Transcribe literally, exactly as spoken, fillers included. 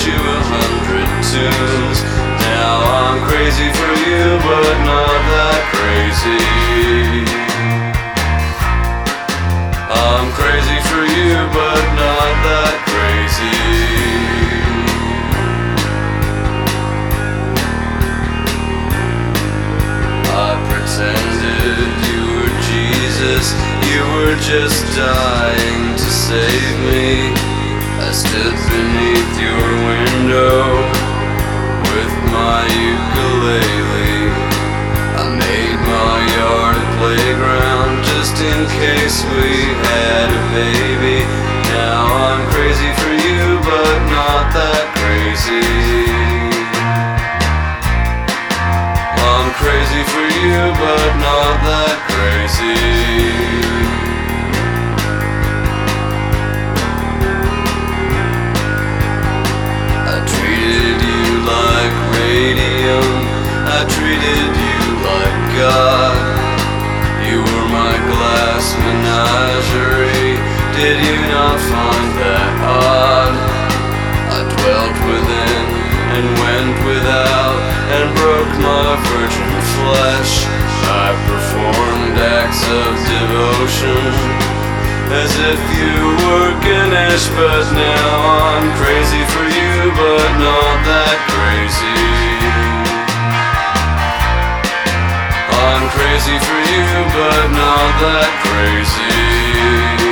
you a hundred tunes. Now I'm crazy for you, but not that crazy. I'm crazy for you, but not that crazy. I pretended you were Jesus, you were just dying to save me. I stood beneath your window with my ukulele. I made my yard a playground just in case we had a baby. Now I'm crazy for you, but not that crazy. I'm crazy for you, but not that crazy. I treated you like radium, I treated you like God. You were my glass menagerie, did you not find that odd? I dwelt within and went without and broke my virgin flesh. I performed acts of devotion as if you were Ganesh, but now I'm crazy for you, but not that crazy. I'm crazy for you, but not that crazy.